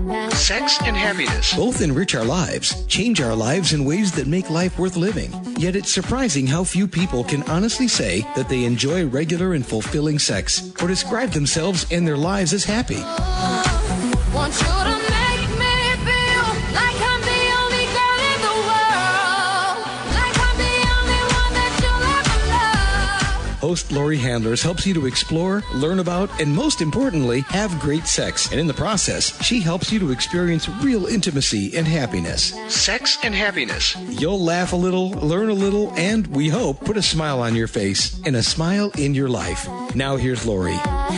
Sex and happiness. Both enrich our lives, change our lives in ways that make life worth living. Yet it's surprising how few people can honestly say that they enjoy regular and fulfilling sex or describe themselves and their lives as happy. Want you to make me feel like I'm the only girl in the world, like I'm the only one that you'll ever love. Host Laurie Handlers helps you to explore, learn about, and most importantly, have great sex. And in the process, she helps you to experience real intimacy and happiness. Sex and happiness. You'll laugh a little, learn a little, and we hope put a smile on your face and a smile in your life. Now here's Laurie.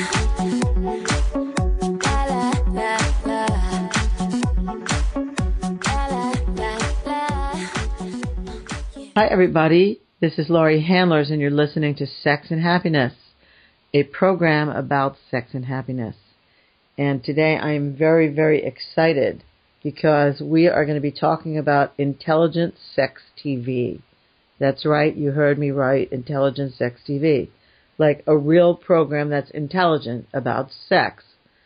Hi, everybody. This is Laurie Handlers, and you're listening to Sex and Happiness, a program about sex and happiness. And today I am very, very excited because we are going to be talking about Intelligent Sex TV. That's right, you heard me right, Intelligent Sex TV. Like a real program that's intelligent about sex.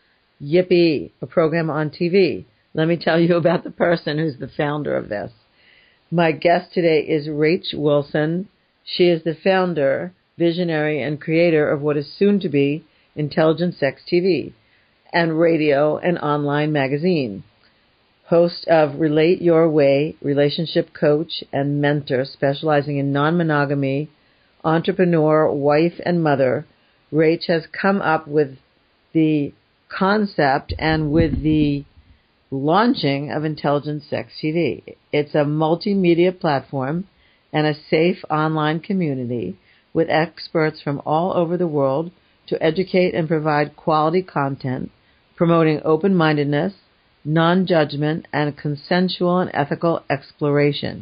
Yippee, a program on TV. Let me tell you about the person who's the founder of this. My guest today is Rach Wilson. She is the founder, visionary, and creator of what is soon to be Intelligent Sex TV and radio and online magazine. Host of Relate Your Way, relationship coach and mentor specializing in non-monogamy, entrepreneur, wife, and mother, Rach has come up with the concept and with the launching of Intelligent Sex TV. It's a multimedia platform and a safe online community with experts from all over the world to educate and provide quality content, promoting open-mindedness, non-judgment, and consensual and ethical exploration.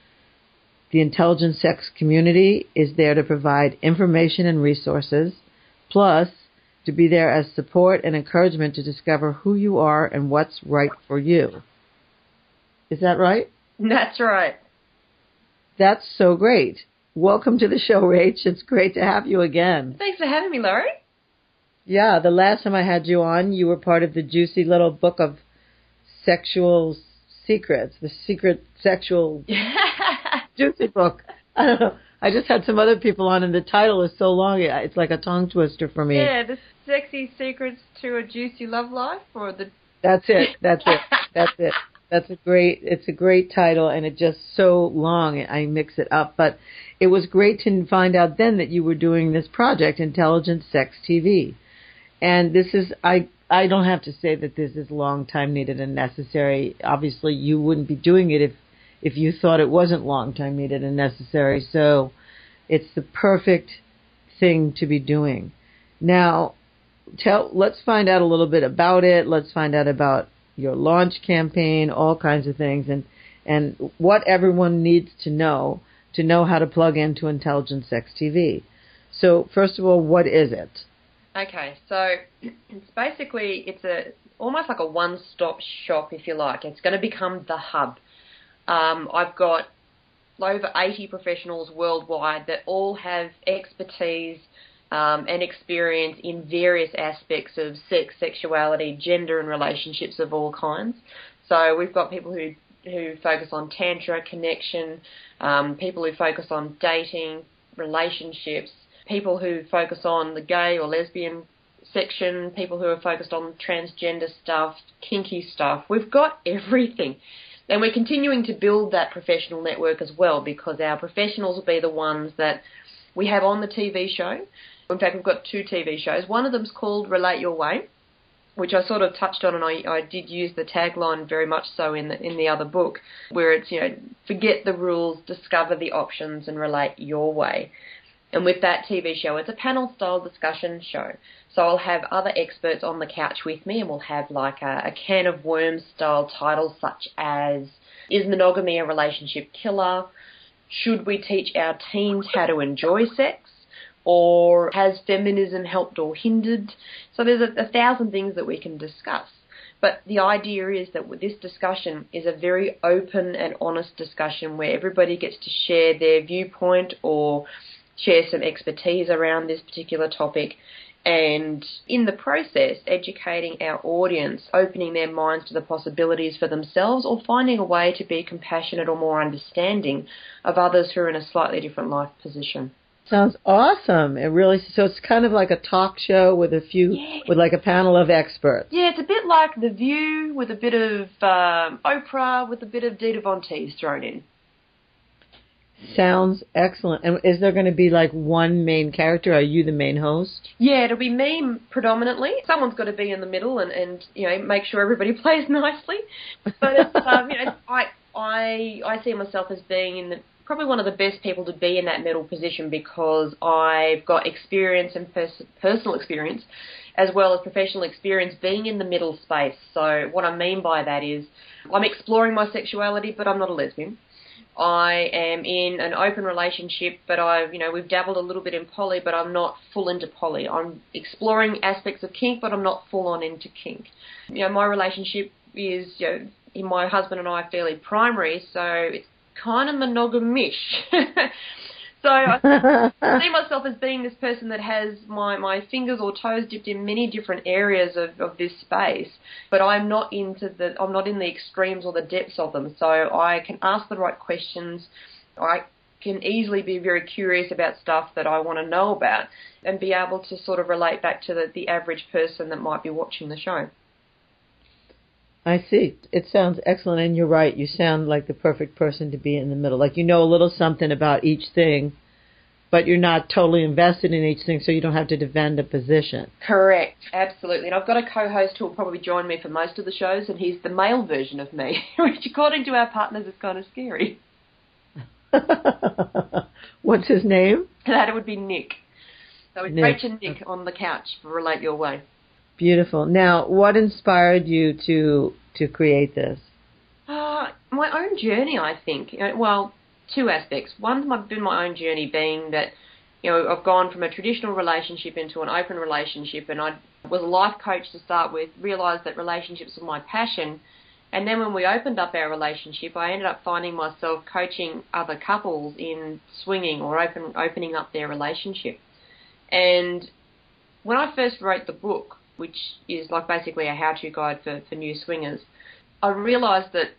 The Intelligent Sex community is there to provide information and resources, plus to be there as support and encouragement to discover who you are and what's right for you. Is that right? That's right. That's so great. Welcome to the show, Rach. It's great to have you again. Thanks for having me, Laurie. Yeah, the last time I had you on, you were part of the juicy little book of sexual secrets, the secret sexual juicy book. I don't know. I just had some other people on, and the title is so long, it's like a tongue twister for me. Yeah, the sexy secrets to a juicy love life, or the... That's it. That's it. It's a great title, and it's just so long, I mix it up. But it was great to find out then that you were doing this project, Intelligent Sex TV. And this is, I don't have to say that this is long time needed and necessary. Obviously, you wouldn't be doing it if you thought it wasn't long time needed and necessary. So it's the perfect thing to be doing. Now, let's find out a little bit about it. Let's find out about your launch campaign, all kinds of things, and what everyone needs to know how to plug into Intelligent Sex TV. So first of all, what is it? Okay, so it's almost like a one-stop shop, if you like. It's going to become the hub. I've got over 80 professionals worldwide that all have expertise and experience in various aspects of sex, sexuality, gender, and relationships of all kinds. So we've got people who focus on tantra, connection, people who focus on dating, relationships, people who focus on the gay or lesbian section, people who are focused on transgender stuff, kinky stuff. We've got everything. And we're continuing to build that professional network as well, because our professionals will be the ones that we have on the TV show. In fact, we've got 2 TV shows. One of them's called Relate Your Way, which I sort of touched on, and I did use the tagline very much so in the other book, where it's, forget the rules, discover the options, and relate your way. And with that TV show, it's a panel-style discussion show. So I'll have other experts on the couch with me, and we'll have like a can of worms style titles such as, is monogamy a relationship killer? Should we teach our teens how to enjoy sex? Or has feminism helped or hindered? So there's 1,000 things that we can discuss. But the idea is that this discussion is a very open and honest discussion where everybody gets to share their viewpoint or share some expertise around this particular topic. And in the process, educating our audience, opening their minds to the possibilities for themselves, or finding a way to be compassionate or more understanding of others who are in a slightly different life position. Sounds awesome. It really, so it's kind of like a talk show with with like a panel of experts. Yeah, it's a bit like The View with a bit of Oprah with a bit of Dita Von Teese thrown in. Sounds excellent. And is there going to be like one main character? Are you the main host? Yeah, it'll be me predominantly. Someone's got to be in the middle and make sure everybody plays nicely. But it's, I see myself as being probably one of the best people to be in that middle position, because I've got experience and personal experience as well as professional experience being in the middle space. So what I mean by that is I'm exploring my sexuality, but I'm not a lesbian. I am in an open relationship, but we've dabbled a little bit in poly, but I'm not full into poly. I'm exploring aspects of kink, but I'm not full on into kink. My relationship is, my husband and I are fairly primary, so it's kind of monogamish. So I see myself as being this person that has my fingers or toes dipped in many different areas of this space, but I'm not in the extremes or the depths of them. So I can ask the right questions. I can easily be very curious about stuff that I want to know about and be able to sort of relate back to the average person that might be watching the show. I see. It sounds excellent, and you're right. You sound like the perfect person to be in the middle. Like you know a little something about each thing, but you're not totally invested in each thing, so you don't have to defend a position. Correct. Absolutely. And I've got a co-host who will probably join me for most of the shows, and he's the male version of me, which according to our partners is kind of scary. What's his name? That would be Nick. So it's Nick. Rach and Nick on the couch for Relate Your Way. Beautiful. Now, what inspired you to create this? My own journey, I think. Well, two aspects. One's been my own journey, being that I've gone from a traditional relationship into an open relationship, and I was a life coach to start with, realised that relationships were my passion, and then when we opened up our relationship, I ended up finding myself coaching other couples in swinging or opening up their relationship. And when I first wrote the book, which is like basically a how-to guide for new swingers, I realised that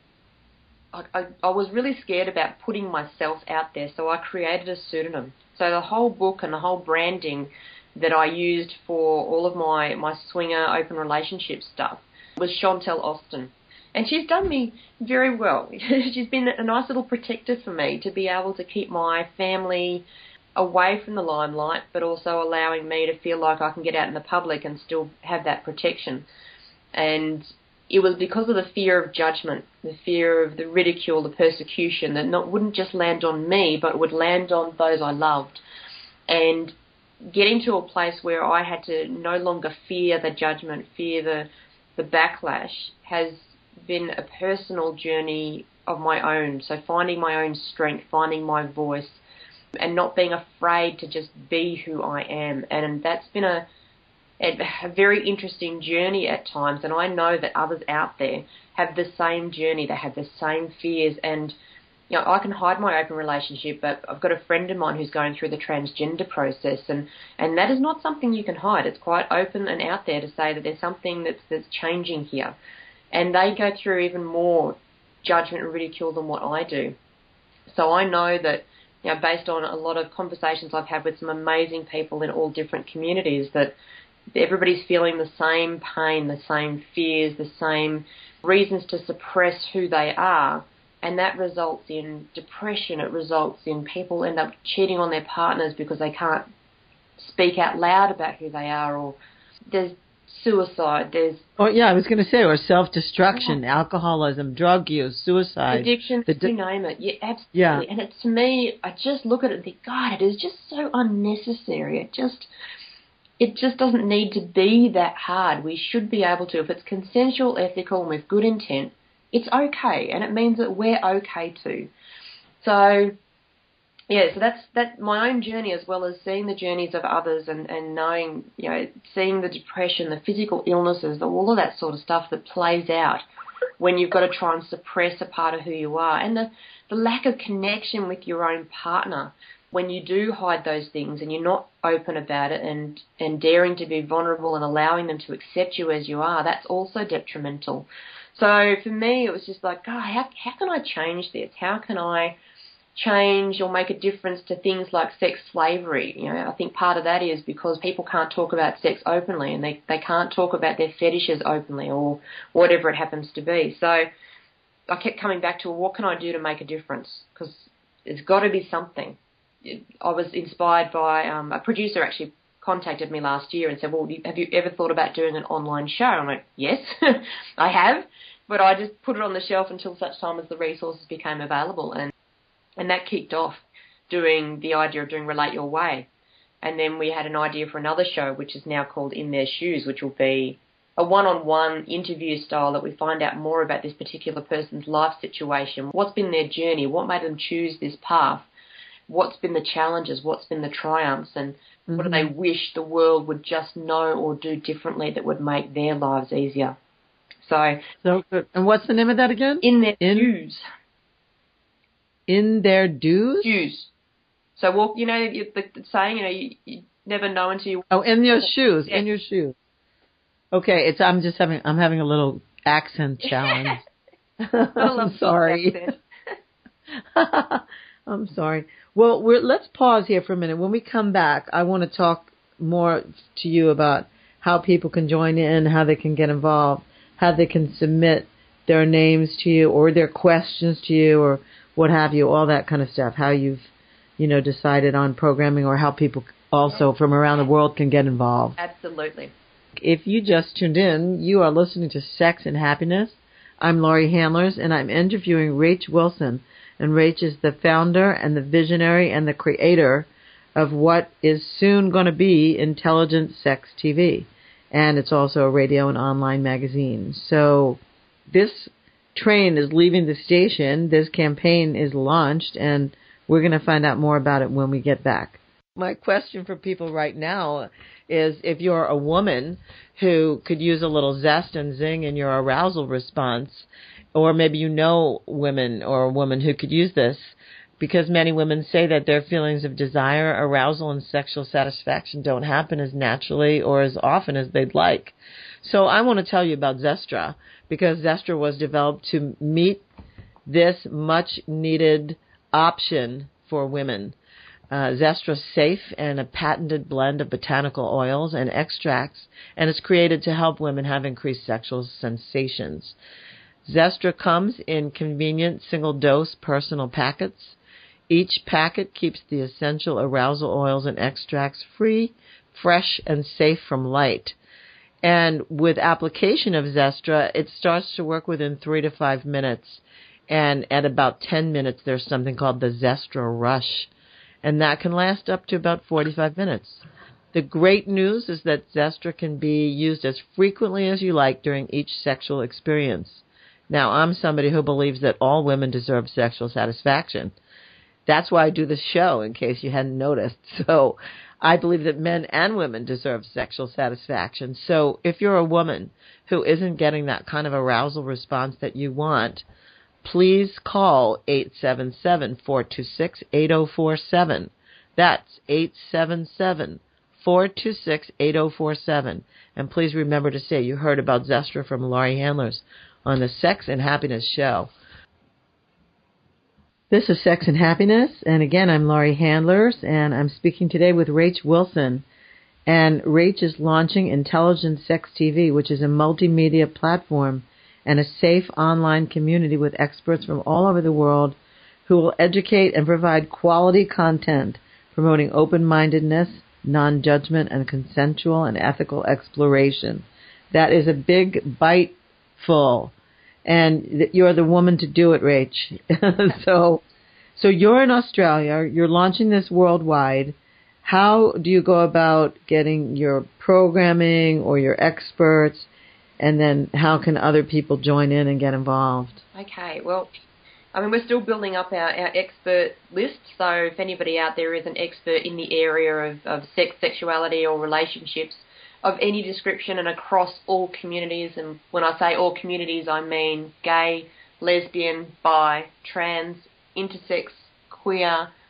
I was really scared about putting myself out there, so I created a pseudonym. So the whole book and the whole branding that I used for all of my swinger open relationship stuff was Chantel Austin. And she's done me very well. She's been a nice little protector for me to be able to keep my family away from the limelight, but also allowing me to feel like I can get out in the public and still have that protection. And it was because of the fear of judgment, the fear of the ridicule, the persecution, that wouldn't just land on me, but would land on those I loved. And getting to a place where I had to no longer fear the judgment, fear the backlash, has been a personal journey of my own. So finding my own strength, finding my voice, and not being afraid to just be who I am. And that's been a very interesting journey at times, and I know that others out there have the same journey. They have the same fears, and I can hide my open relationship, but I've got a friend of mine who's going through the transgender process, and that is not something you can hide. It's quite open and out there to say that there's something that's changing here, and they go through even more judgment and ridicule than what I do. So I know that, based on a lot of conversations I've had with some amazing people in all different communities, that everybody's feeling the same pain, the same fears, the same reasons to suppress who they are, and that results in depression. It results in people end up cheating on their partners because they can't speak out loud about who they are, or there's suicide, there's... Oh, yeah, I was going to say, or self-destruction, alcoholism, drug use, suicide. Addiction, you name it. Yeah, absolutely. Yeah. And it's, to me, I just look at it and think, God, it is just so unnecessary. It just doesn't need to be that hard. We should be able to, if it's consensual, ethical, and with good intent, it's okay, and it means that we're okay too. So, yeah, so that's my own journey, as well as seeing the journeys of others and knowing, seeing the depression, the physical illnesses, all of that sort of stuff that plays out when you've got to try and suppress a part of who you are, and the lack of connection with your own partner. when you do hide those things and you're not open about it and daring to be vulnerable and allowing them to accept you as you are, that's also detrimental. So for me, it was just like, God, how can I change this? How can I change or make a difference to things like sex slavery? You know, I think part of that is because people can't talk about sex openly, and they can't talk about their fetishes openly or whatever it happens to be. So I kept coming back to, well, what can I do to make a difference? Because there's got to be something. I was inspired by a producer actually contacted me last year and said, well, have you ever thought about doing an online show? I'm like, yes, I have, but I just put it on the shelf until such time as the resources became available. And that kicked off the idea of doing Relate Your Way. And then we had an idea for another show, which is now called In Their Shoes, which will be a one-on-one interview style that we find out more about this particular person's life situation. What's been their journey? What made them choose this path? What's been the challenges? What's been the triumphs? And what do they wish the world would just know or do differently that would make their lives easier? So good. And what's the name of that again? In Their Shoes. In Their Dues? Shoes. So walk. You know the saying. You know, you never know until you. Oh, in your shoes. Yeah. In your shoes. Okay, I'm having a little accent challenge. I'm sorry. I'm sorry. Well, let's pause here for a minute. When we come back, I want to talk more to you about how people can join in, how they can get involved, how they can submit their names to you or their questions to you or what have you, all that kind of stuff, how you've, decided on programming or how people also from around the world can get involved. Absolutely. If you just tuned in, you are listening to Sex and Happiness. I'm Laurie Handlers, and I'm interviewing Rach Wilson. And Rach is the founder and the visionary and the creator of what is soon going to be Intelligent Sex TV. And it's also a radio and online magazine. So this train is leaving the station. This campaign is launched, and we're going to find out more about it when we get back. My question for people right now is if you're a woman who could use a little zest and zing in your arousal response, or maybe women or a woman who could use this, because many women say that their feelings of desire, arousal, and sexual satisfaction don't happen as naturally or as often as they'd like. So I want to tell you about Zestra, because Zestra was developed to meet this much-needed option for women. Zestra's safe and a patented blend of botanical oils and extracts, and it's created to help women have increased sexual sensations. Zestra comes in convenient single-dose personal packets. Each packet keeps the essential arousal oils and extracts free, fresh, and safe from light. And with application of Zestra, it starts to work within 3 to 5 minutes. And at about 10 minutes, there's something called the Zestra Rush. And that can last up to about 45 minutes. The great news is that Zestra can be used as frequently as you like during each sexual experience. Now, I'm somebody who believes that all women deserve sexual satisfaction. That's why I do this show, in case you hadn't noticed. So I believe that men and women deserve sexual satisfaction. So if you're a woman who isn't getting that kind of arousal response that you want, please call 877-426-8047. That's 877-426-8047. And please remember to say you heard about Zestra from Laurie Handlers on the Sex and Happiness Show. This is Sex and Happiness, and again, I'm Laurie Handlers, and I'm speaking today with Rach Wilson. And Rach is launching Intelligent Sex TV, which is a multimedia platform and a safe online community with experts from all over the world who will educate and provide quality content, promoting open-mindedness, non-judgment, and consensual and ethical exploration. That is a big bite full. And you're the woman to do it, Rach. So you're in Australia. You're launching this worldwide. How do you go about getting your programming or your experts? And then how can other people join in and get involved? Okay, well, we're still building up our expert list. So if anybody out there is an expert in the area of sex, sexuality, or relationships of any description and across all communities, and when I say all communities, I mean gay, lesbian, bi, trans, intersex, queer,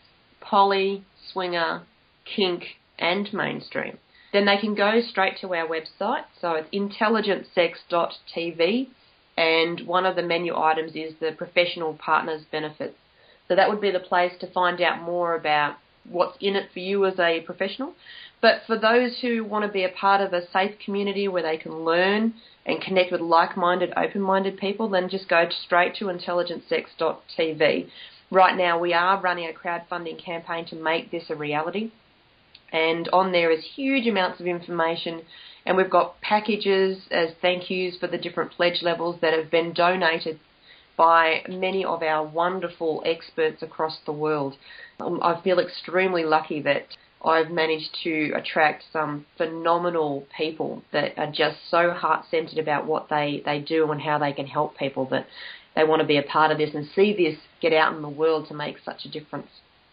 poly, swinger, kink, and mainstream, then they can go straight to our website. So it's intelligentsex.tv, and one of the menu items is the professional partners benefits. So that would be the place to find out more about what's in it for you as a professional. But for those who want to be a part of a safe community where they can learn and connect with like-minded, open-minded people, then just go straight to intelligentsex.tv. Right now we are running a crowdfunding campaign to make this a reality. And on there is huge amounts of information, and we've got packages as thank yous for the different pledge levels that have been donated by many of our wonderful experts across the world. I feel extremely lucky that I've managed to attract some phenomenal people that are just so heart-centered about what they do and how they can help people, that they want to be a part of this and see this get out in the world to make such a difference.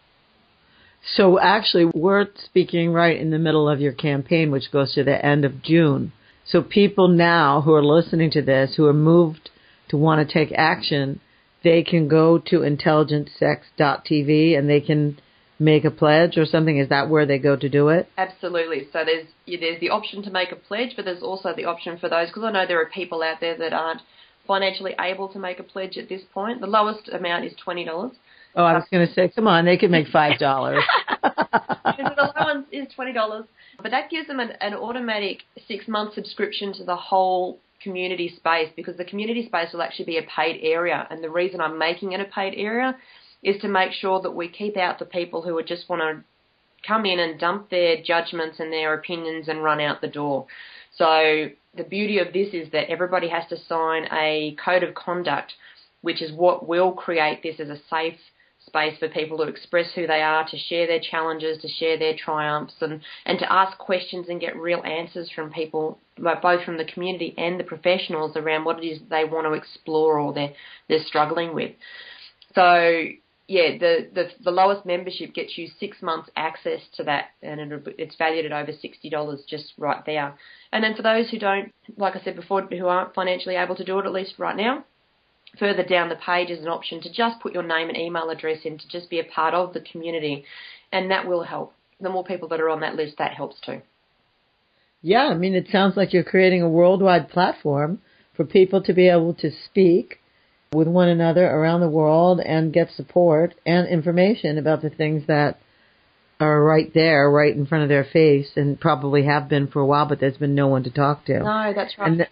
So actually, we're speaking right in the middle of your campaign, which goes to the end of June. So people now who are listening to this, who are moved to want to take action, they can go to intelligentsex.tv and they can make a pledge or something. Is that where they go to do it? Absolutely. So there's the option to make a pledge, but there's also the option for those, because I know there are people out there that aren't financially able to make a pledge at this point. The lowest amount is $20. Oh, I was going to say, come on, they could make $5. The low one is $20. But that gives them an automatic 6-month subscription to the whole community space, because the community space will actually be a paid area. And the reason I'm making it a paid area is to make sure that we keep out the people who would just want to come in and dump their judgments and their opinions and run out the door. So the beauty of this is that everybody has to sign a code of conduct, which is what will create this as a safe space for people to express who they are, to share their challenges, to share their triumphs, and to ask questions and get real answers from people, both from the community and the professionals, around what it is they want to explore or they're struggling with. So, yeah, the lowest membership gets you 6 months access to that, and it's valued at over $60 just right there. And then for those who don't, like I said before, who aren't financially able to do it, at least right now, further down the page is an option to just put your name and email address in to just be a part of the community, and that will help. The more people that are on that list, that helps too. Yeah, I mean, it sounds like you're creating a worldwide platform for people to be able to speak with one another around the world and get support and information about the things that are right there, right in front of their face, and probably have been for a while, but there's been no one to talk to. No, that's right.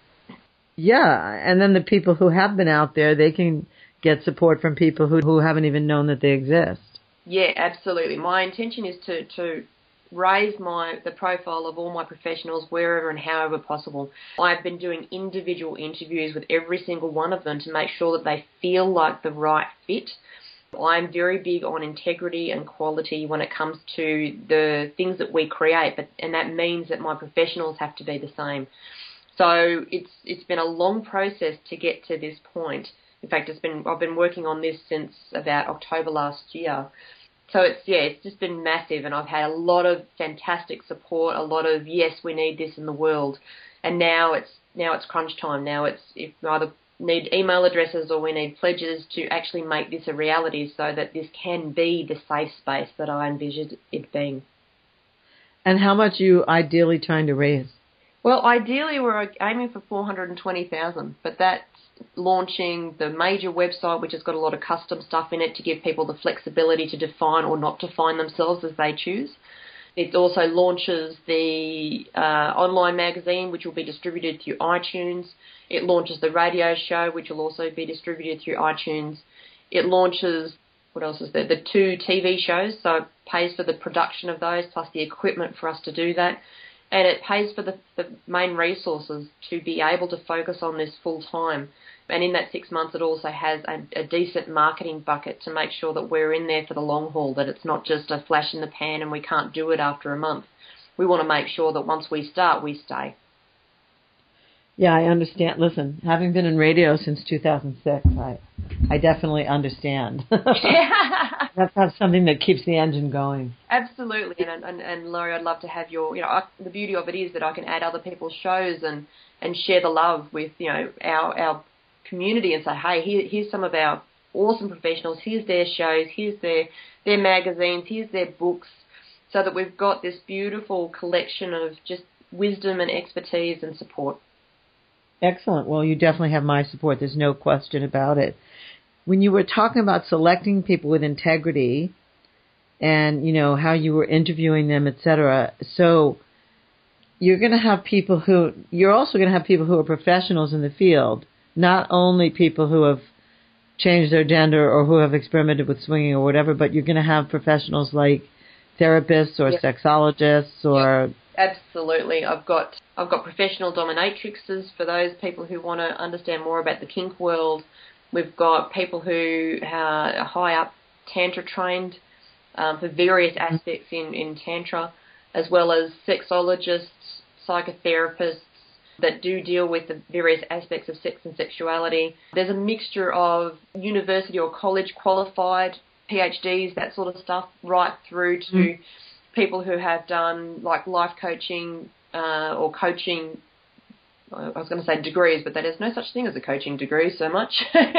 And then the people who have been out there, they can get support from people who haven't even known that they exist. Yeah, absolutely. My intention is to raise the profile of all my professionals wherever and however possible. I've been doing individual interviews with every single one of them to make sure that they feel like the right fit. I'm very big on integrity and quality when it comes to the things that we create, and that means that my professionals have to be the same. So it's been a long process to get to this point. In fact, I've been working on this since about October last year. So it's just been massive, and I've had a lot of fantastic support, a lot of yes, we need this in the world, and now it's crunch time. Now if we either need email addresses or we need pledges to actually make this a reality, so that this can be the safe space that I envisioned it being. And how much are you ideally trying to raise? Well, ideally we're aiming for $420,000, but that's launching the major website, which has got a lot of custom stuff in it to give people the flexibility to define or not define themselves as they choose. It also launches the online magazine, which will be distributed through iTunes. It launches the radio show, which will also be distributed through iTunes. It launches, what else is there, the 2 TV shows, so it pays for the production of those, plus the equipment for us to do that. And it pays for the main resources to be able to focus on this full time. And in that 6 months, it also has a decent marketing bucket to make sure that we're in there for the long haul, that it's not just a flash in the pan and we can't do it after a month. We want to make sure that once we start, we stay. Yeah, I understand. Listen, having been in radio since 2006, I definitely understand. That's something that keeps the engine going. Absolutely. And Laurie, I'd love to have the beauty of it is that I can add other people's shows and share the love with, our community and say, hey, here's some of our awesome professionals. Here's their shows, here's their magazines, here's their books, so that we've got this beautiful collection of just wisdom and expertise and support. Excellent. Well, you definitely have my support. There's no question about it. When you were talking about selecting people with integrity and, you know, how you were interviewing them, etc., so you're going to have people you're also going to have people who are professionals in the field, not only people who have changed their gender or who have experimented with swinging or whatever, but you're going to have professionals like therapists or sexologists or... Yep. Absolutely. I've got professional dominatrixes for those people who want to understand more about the kink world. We've got people who are high up Tantra trained for various aspects in Tantra, as well as sexologists, psychotherapists that do deal with the various aspects of sex and sexuality. There's a mixture of university or college qualified PhDs, that sort of stuff, right through to people who have done like life coaching or coaching, I was going to say degrees, but there's no such thing as a coaching degree so much.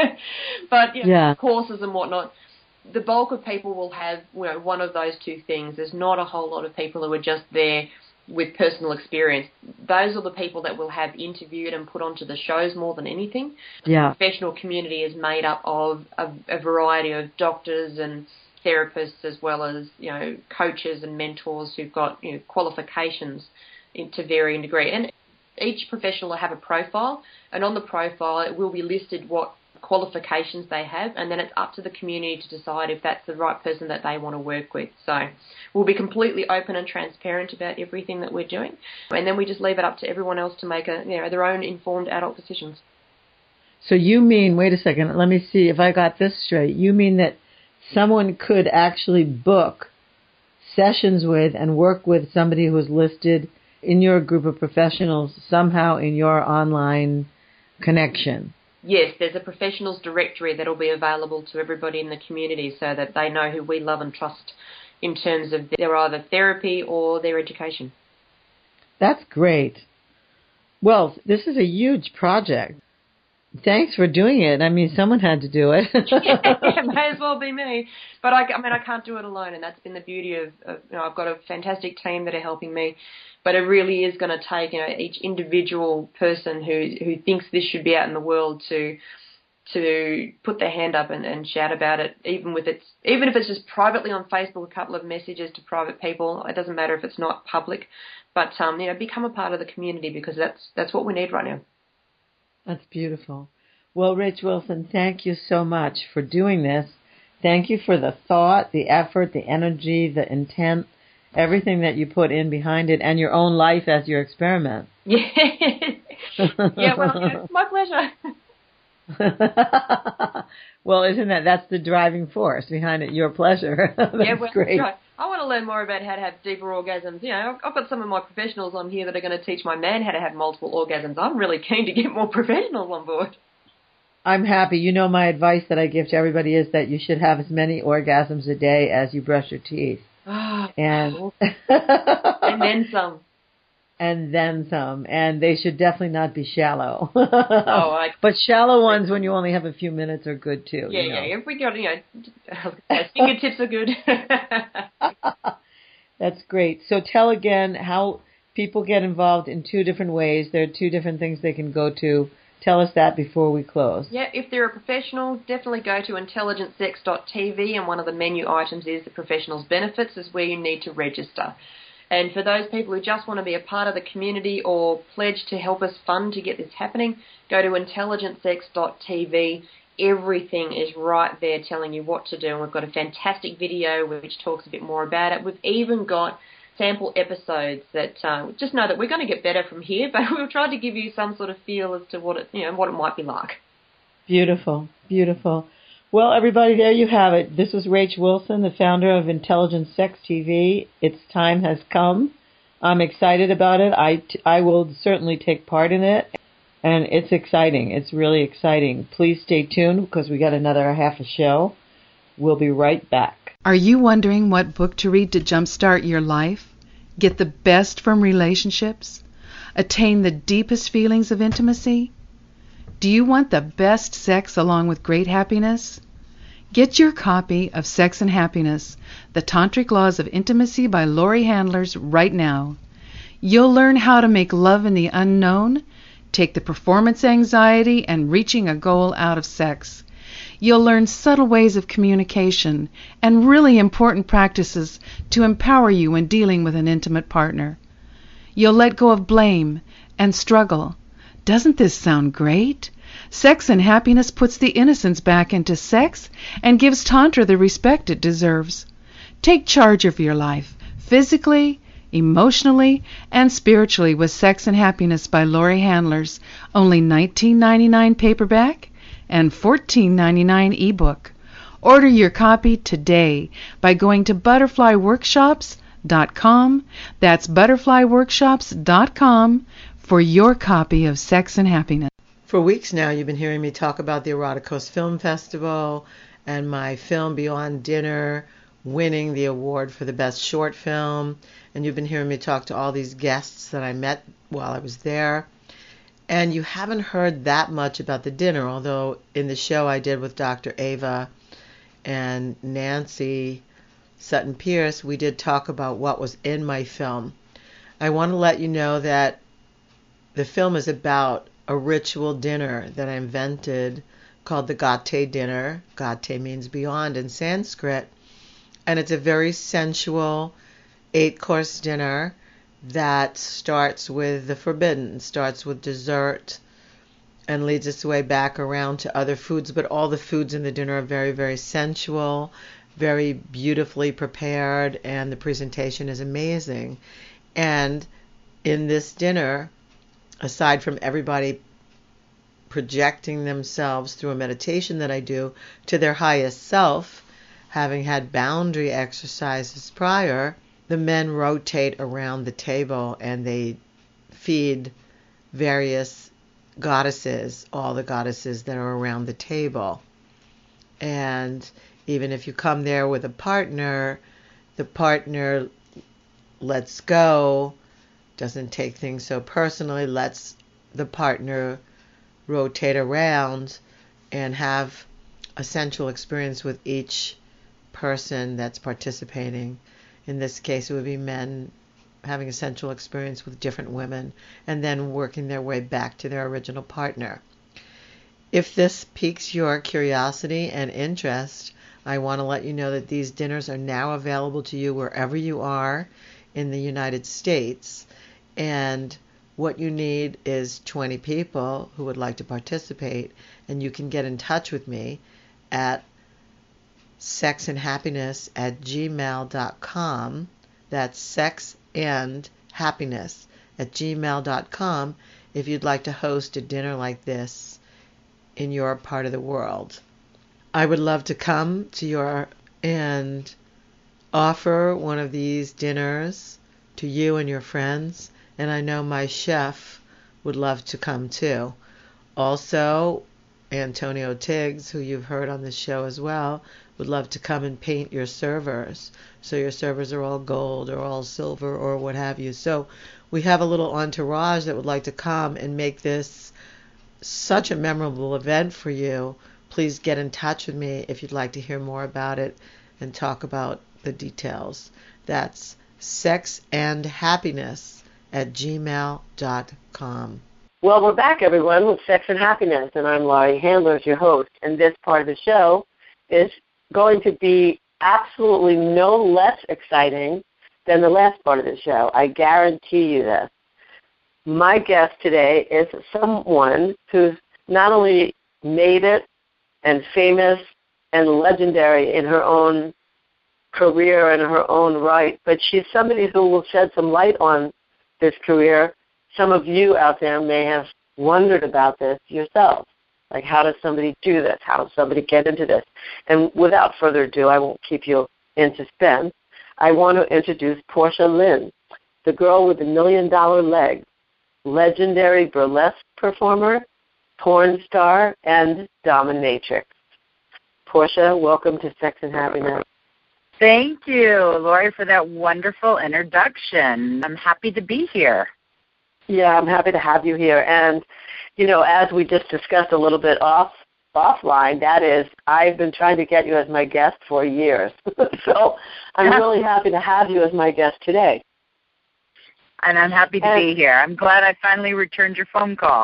But courses and whatnot. The bulk of people will have, you know, one of those two things. There's not a whole lot of people who are just there with personal experience. Those are the people that we'll have interviewed and put onto the shows more than anything. Yeah. The professional community is made up of a variety of doctors and therapists, as well as, you know, coaches and mentors who've got, you know, qualifications to varying degree. And each professional will have a profile, and on the profile it will be listed what qualifications they have, and then it's up to the community to decide if that's the right person that they want to work with. So we'll be completely open and transparent about everything that we're doing, and then we just leave it up to everyone else to make their own informed adult decisions. So you mean, wait a second, let me see if I got this straight. You mean that someone could actually book sessions with and work with somebody who is listed in your group of professionals somehow in your online connection? Yes, there's a professionals directory that will be available to everybody in the community so that they know who we love and trust in terms of their either therapy or their education. That's great. Well, this is a huge project. Thanks for doing it. I mean, someone had to do it. Yeah, may as well be me. But I can't do it alone, and that's been the beauty of you know, I've got a fantastic team that are helping me. But it really is going to take, you know, each individual person who thinks this should be out in the world to put their hand up and shout about it, even if it's just privately on Facebook, a couple of messages to private people. It doesn't matter if it's not public, but you know, become a part of the community, because that's what we need right now. That's beautiful. Well, Rach Wilson, thank you so much for doing this. Thank you for the thought, the effort, the energy, the intent, everything that you put in behind it, and your own life as your experiment. Yeah. Yeah, well, it's my pleasure. Well, isn't that's the driving force behind it, your pleasure? That's great. Right. I want to learn more about how to have deeper orgasms. You know, I've got some of my professionals on here that are going to teach my man how to have multiple orgasms. I'm really keen to get more professionals on board. I'm happy. You know, my advice that I give to everybody is that you should have as many orgasms a day as you brush your teeth. And then some. And then some. And they should definitely not be shallow. But shallow ones when you only have a few minutes are good too. Yeah, you know. yeah. If we got, you know, fingertips are good. That's great. So tell again how people get involved in two different ways. There are two different things they can go to. Tell us that before we close. Yeah, if they're a professional, definitely go to intelligentsex.tv, and one of the menu items is the professional's benefits is where you need to register. And for those people who just want to be a part of the community or pledge to help us fund to get this happening, go to intelligentsex.tv. Everything is right there telling you what to do, and we've got a fantastic video which talks a bit more about it. We've even got sample episodes that just know that we're going to get better from here, but we'll try to give you some sort of feel as to what it might be like. Beautiful, beautiful. Well, everybody, there you have it. This was Rach Wilson, the founder of Intelligent Sex TV. Its time has come. I'm excited about it. I will certainly take part in it, and it's exciting. It's really exciting. Please stay tuned because we got another half a show. We'll be right back. Are you wondering what book to read to jumpstart your life? Get the best from relationships? Attain the deepest feelings of intimacy? Do you want the best sex along with great happiness? Get your copy of Sex and Happiness, The Tantric Laws of Intimacy by Laurie Handlers right now. You'll learn how to make love in the unknown, take the performance anxiety and reaching a goal out of sex. You'll learn subtle ways of communication and really important practices to empower you when dealing with an intimate partner. You'll let go of blame and struggle. Doesn't this sound great? Sex and Happiness puts the innocence back into sex and gives Tantra the respect it deserves. Take charge of your life, physically, emotionally, and spiritually with Sex and Happiness by Laurie Handlers, only $19.99 paperback and $14.99 ebook. Order your copy today by going to butterflyworkshops.com. That's butterflyworkshops.com for your copy of Sex and Happiness. For weeks now, you've been hearing me talk about the Erotic Coast Film Festival and my film Beyond Dinner winning the award for the best short film. And you've been hearing me talk to all these guests that I met while I was there. And you haven't heard that much about the dinner, although in the show I did with Dr. Ava and Nancy Sutton Pierce, we did talk about what was in my film. I want to let you know that the film is about a ritual dinner that I invented called the Gate dinner. Gate means beyond in Sanskrit. And it's a very sensual 8-course dinner that starts with the forbidden, starts with dessert and leads its way back around to other foods. But all the foods in the dinner are very, very sensual, very beautifully prepared, and the presentation is amazing. And in this dinner, aside from everybody projecting themselves through a meditation that I do to their highest self, having had boundary exercises prior, the men rotate around the table and they feed various goddesses, all the goddesses that are around the table. And even if you come there with a partner, the partner lets go, doesn't take things so personally, lets the partner rotate around and have a sensual experience with each person that's participating. In this case, it would be men having a sensual experience with different women and then working their way back to their original partner. If this piques your curiosity and interest, I want to let you know that these dinners are now available to you wherever you are in the United States. And what you need is 20 people who would like to participate, and you can get in touch with me at sexandhappiness@gmail.com. That's sexandhappiness@gmail.com if you'd like to host a dinner like this in your part of the world. I would love to come to your and offer one of these dinners to you and your friends, and I know my chef would love to come too. Also, Antonio Tiggs, who you've heard on this show as well, would love to come and paint your servers, so your servers are all gold or all silver or what have you. So we have a little entourage that would like to come and make this such a memorable event for you. Please get in touch with me if you'd like to hear more about it and talk about the details. That's sexandhappiness@gmail.com. Well, we're back, everyone, with Sex and Happiness, and I'm Laurie Handlers, your host. And this part of the show is going to be absolutely no less exciting than the last part of the show. I guarantee you this. My guest today is someone who's not only made it and famous and legendary in her own career and her own right, but she's somebody who will shed some light on this career. Some of you out there may have wondered about this yourself. Like, how does somebody do this? How does somebody get into this? And without further ado, I won't keep you in suspense. I want to introduce Portia Lynn, the girl with the $1 million legs, legendary burlesque performer, porn star, and dominatrix. Portia, welcome to Sex and Happiness. Thank you, Laurie, for that wonderful introduction. I'm happy to be here. Yeah, I'm happy to have you here. And, you know, as we just discussed a little bit off offline, that is, I've been trying to get you as my guest for years. So I'm really happy to have you as my guest today. And I'm happy to be here. I'm glad I finally returned your phone call.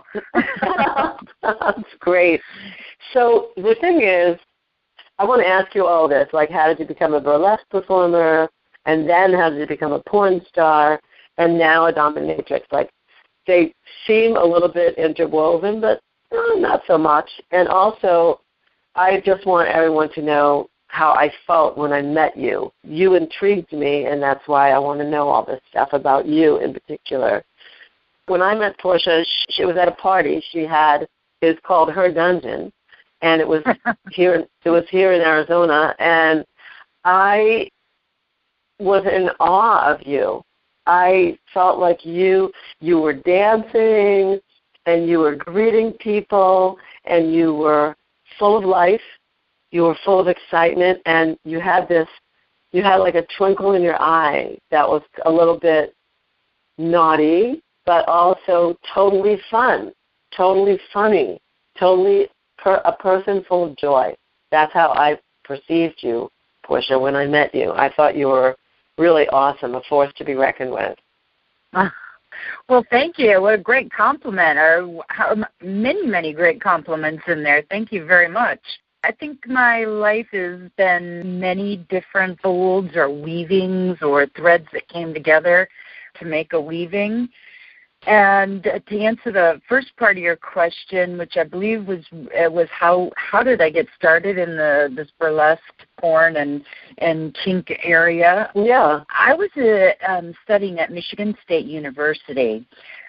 That's great. So the thing is, I want to ask you all this, like how did you become a burlesque performer, and then how did you become a porn star, and now a dominatrix? Like, they seem a little bit interwoven, but not so much. And also, I just want everyone to know how I felt when I met you. You intrigued me, and that's why I want to know all this stuff about you in particular. When I met Portia, she was at a party she had. It's called Her Dungeon, and it was here. It was here in Arizona, and I was in awe of you. I felt like you were dancing, and you were greeting people, and you were full of life. You were full of excitement, and you had like a twinkle in your eye that was a little bit naughty, but also totally fun, totally funny, totally a person full of joy. That's how I perceived you, Portia, when I met you. I thought you were really awesome, a force to be reckoned with. Well, thank you. What a great compliment, or many great compliments in there. Thank you very much. I think my life has been many different folds or weavings or threads that came together to make a weaving. And to answer the first part of your question, which I believe was how did I get started in this burlesque porn and kink area? Yeah, I was studying at Michigan State University,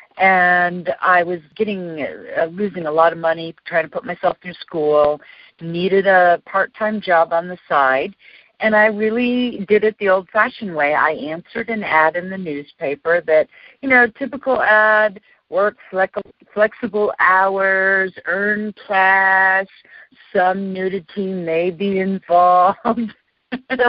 and I was losing a lot of money trying to put myself through school. Needed a part-time job on the side, and I really did it the old-fashioned way. I answered an ad in the newspaper that, typical ad, work flexible hours, earn cash, some nudity may be involved. And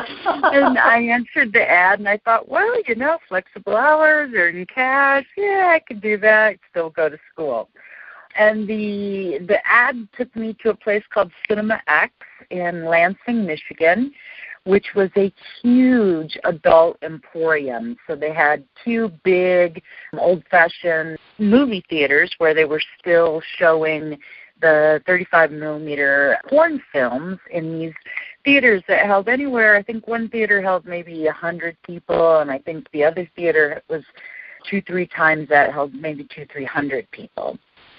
I answered the ad, and I thought, well, flexible hours, earn cash, yeah, I could do that, still go to school. And the ad took me to a place called Cinema X in Lansing, Michigan, which was a huge adult emporium. So they had two big old-fashioned movie theaters where they were still showing the 35-millimeter porn films in these theaters that held anywhere. I think one theater held maybe 100 people, and I think the other theater was 2-3 times that, held maybe 200-300 people.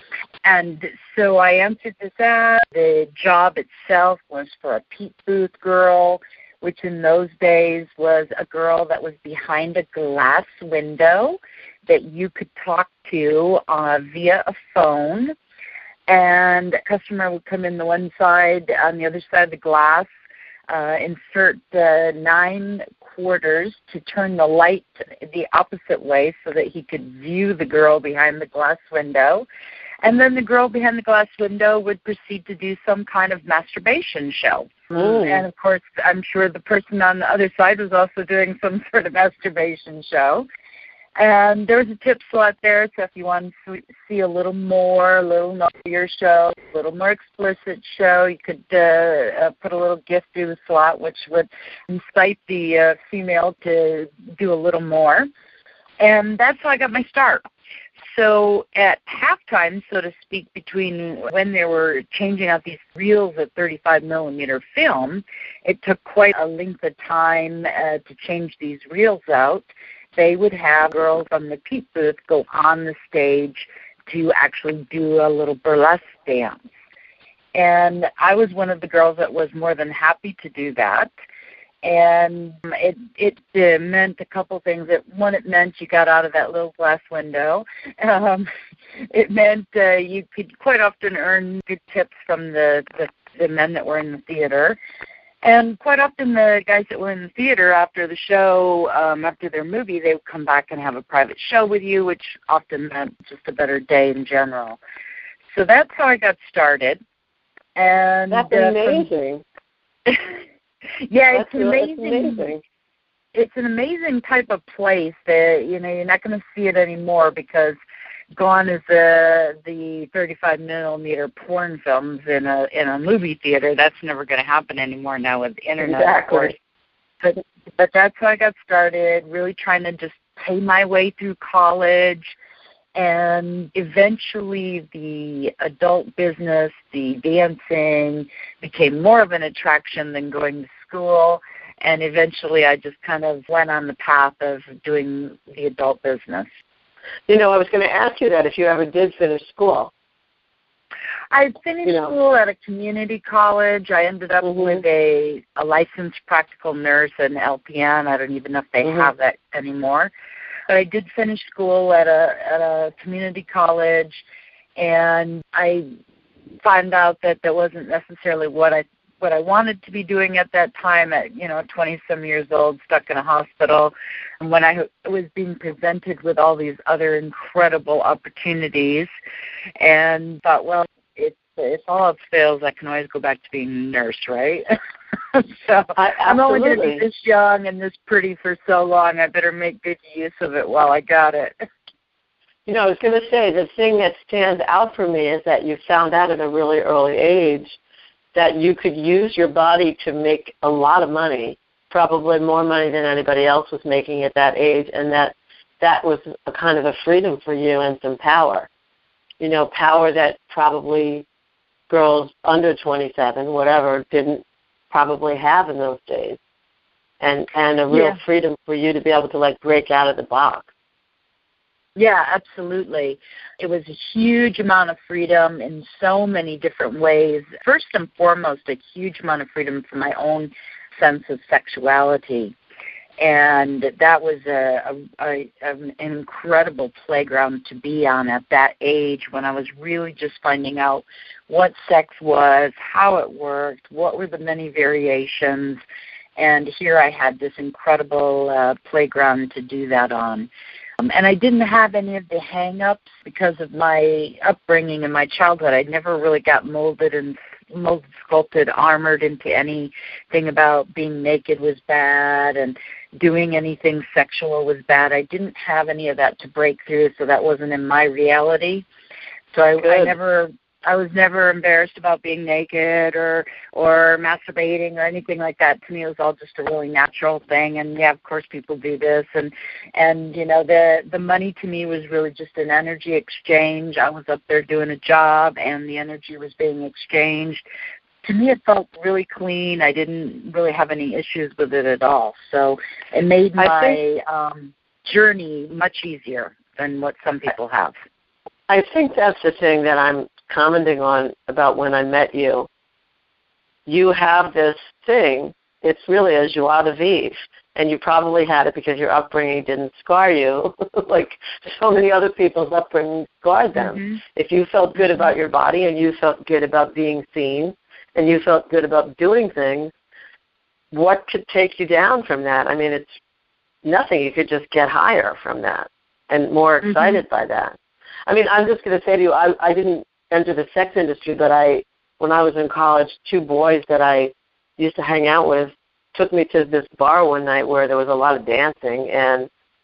And so I answered this ad. The job itself was for a Pete Booth girl, which in those days was a girl that was behind a glass window that you could talk to via a phone. And a customer would come in the one side, on the other side of the glass, insert 9 quarters to turn the light the opposite way so that he could view the girl behind the glass window. And then the girl behind the glass window would proceed to do some kind of masturbation show. And, of course, I'm sure the person on the other side was also doing some sort of masturbation show. And there was a tip slot there, so if you want to see a little naughtier show, a little more explicit show, you could put a little gift through the slot, which would incite the female to do a little more. And that's how I got my start. So at halftime, so to speak, between when they were changing out these reels of 35-millimeter film, it took quite a length of time to change these reels out. They would have girls from the Pete Booth go on the stage to actually do a little burlesque dance. And I was one of the girls that was more than happy to do that. And it meant a couple things. One, it meant you got out of that little glass window. It meant you could quite often earn good tips from the men that were in the theater. And quite often the guys that were in the theater after the show, after their movie, they would come back and have a private show with you, which often meant just a better day in general. So that's how I got started. And that's amazing. Yeah, it's amazing. It's an amazing type of place that, you're not going to see it anymore because go on as the 35 millimeter porn films in a movie theater. That's never going to happen anymore now with the internet. Exactly. But that's how I got started, really trying to just pay my way through college. And eventually the adult business, the dancing, became more of an attraction than going to school. And eventually I just kind of went on the path of doing the adult business. You know, I was going to ask you that if you ever did finish school. I finished school at a community college. I ended up with a licensed practical nurse and LPN. I don't even know if they have that anymore. But I did finish school at a community college, and I found out that that wasn't necessarily what I wanted to be doing at that time at 20-some years old, stuck in a hospital. And when I was being presented with all these other incredible opportunities, and thought, well, if all else fails, I can always go back to being a nurse, right? So I'm only going to be this young and this pretty for so long. I better make good use of it while I got it. You know, I was going to say, the thing that stands out for me is that you found out at a really early age that you could use your body to make a lot of money, probably more money than anybody else was making at that age, and that was a kind of a freedom for you and some power. You know, power that probably girls under 27, whatever, didn't probably have in those days. And a real freedom for you to be able to, like, break out of the box. Yeah, absolutely. It was a huge amount of freedom in so many different ways. First and foremost, a huge amount of freedom for my own sense of sexuality. And that was an incredible playground to be on at that age when I was really just finding out what sex was, how it worked, what were the many variations. And here I had this incredible playground to do that on. And I didn't have any of the hang-ups because of my upbringing and my childhood. I never really got molded, sculpted, armored into anything about being naked was bad and doing anything sexual was bad. I didn't have any of that to break through, so that wasn't in my reality. So I was never embarrassed about being naked or masturbating or anything like that. To me, it was all just a really natural thing. And yeah, of course, people do this. And the money to me was really just an energy exchange. I was up there doing a job, and the energy was being exchanged. To me, it felt really clean. I didn't really have any issues with it at all. So it made my journey much easier than what some people have. I think that's the thing that I'm commenting on about when I met you. You have this thing, it's really a joie de vivre, and you probably had it because your upbringing didn't scar you like so many other people's upbringing scarred them. If you felt good about your body and you felt good about being seen and you felt good about doing things, what could take you down from that? I mean, it's nothing. You could just get higher from that and more excited by that. I mean, I'm just going to say to you, I didn't enter the sex industry, but when I was in college, two boys that I used to hang out with took me to this bar one night where there was a lot of dancing, and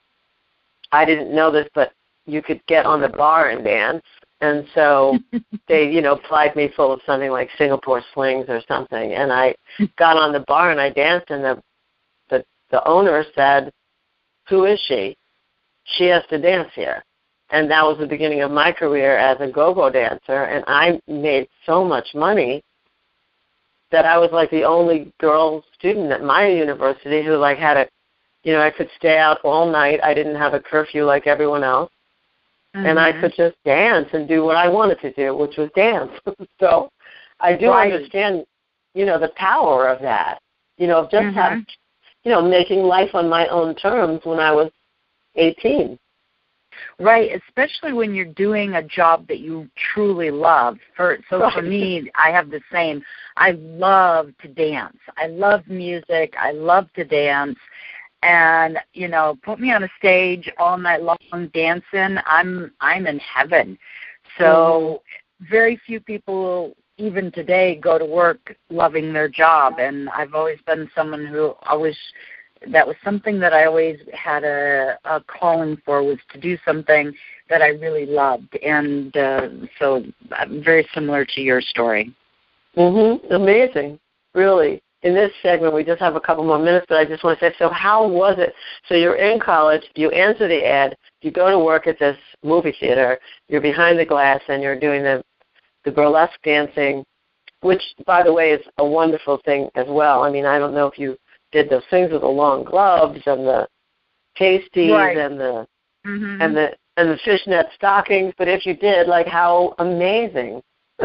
I didn't know this, but you could get on the bar and dance, and so they, plied me full of something like Singapore slings or something, and I got on the bar and I danced, and the owner said, "Who is she? She has to dance here." And that was the beginning of my career as a go-go dancer, and I made so much money that I was like the only girl student at my university who had I could stay out all night. I didn't have a curfew like everyone else, and I could just dance and do what I wanted to do, which was dance. So I do understand, the power of that, of just having, making life on my own terms when I was 18. Right, especially when you're doing a job that you truly love. For me, I have the same. I love to dance. I love music. I love to dance. And, put me on a stage all night long dancing, I'm in heaven. So very few people even today go to work loving their job. And I've always been someone who that was something that I always had a calling for, was to do something that I really loved. And so very similar to your story. Amazing, really. In this segment, we just have a couple more minutes, but I just want to say, so how was it? So you're in college, you answer the ad, you go to work at this movie theater, you're behind the glass, and you're doing the burlesque dancing, which, by the way, is a wonderful thing as well. I mean, I don't know if you did those things with the long gloves and the pasties and the and the fishnet stockings, but if you did, like, how amazing.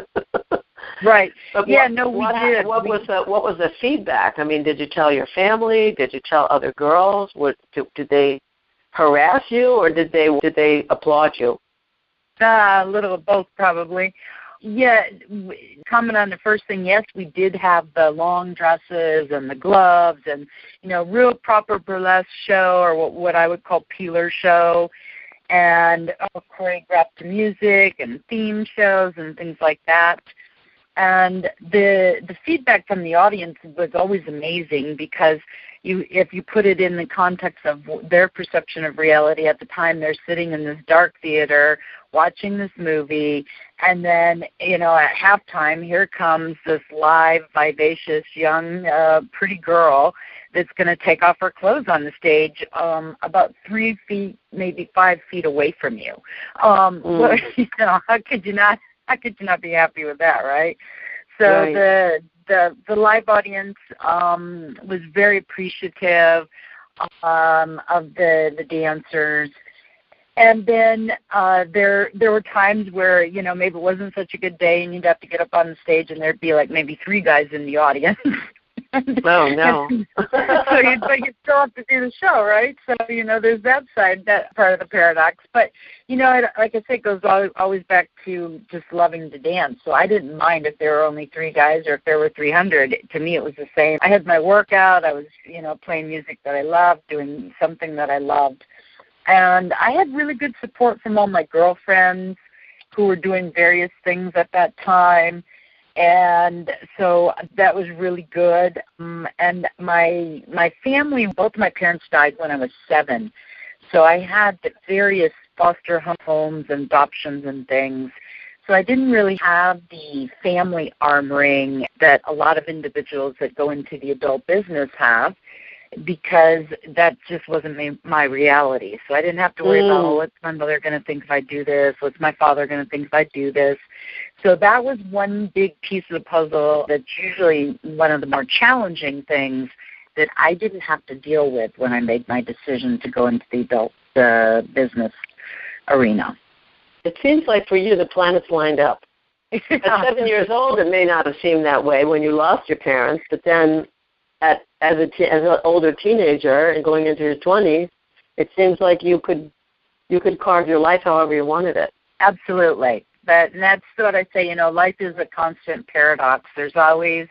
Right. But we did. What was the feedback? I mean, did you tell your family? Did you tell other girls? Did they harass you, or did they applaud you? A little of both, probably. Yeah, comment on the first thing, yes, we did have the long dresses and the gloves and, real proper burlesque show, or what I would call peeler show, and choreographed music and theme shows and things like that. And the feedback from the audience was always amazing, because if you put it in the context of their perception of reality at the time, they're sitting in this dark theater watching this movie, and then, at halftime, here comes this live, vivacious, young, pretty girl that's going to take off her clothes on the stage about 3 feet, maybe 5 feet away from you. How could you not be happy with that, right? So right. The live audience was very appreciative of the dancers. And then there were times where, maybe it wasn't such a good day and you'd have to get up on the stage and there'd be like maybe 3 guys in the audience. Oh, no. But you still have to do the show, right? So, there's that side, that part of the paradox. But, like I said, it goes always back to just loving to dance. So I didn't mind if there were only 3 guys or if there were 300. To me, it was the same. I had my workout. I was, playing music that I loved, doing something that I loved. And I had really good support from all my girlfriends who were doing various things at that time. And so that was really good. And my family, both my parents died when I was 7. So I had the various foster homes and adoptions and things. So I didn't really have the family armoring that a lot of individuals that go into the adult business have, because that just wasn't my reality. So I didn't have to worry about, what's my mother going to think if I do this? What's my father going to think if I do this? So that was one big piece of the puzzle that's usually one of the more challenging things that I didn't have to deal with when I made my decision to go into the adult business arena. It seems like for you the planets lined up. At 7 years old, it may not have seemed that way when you lost your parents, but then as an older teenager and going into your 20s, it seems like you could carve your life however you wanted it. Absolutely. And that's what I say, life is a constant paradox. There's always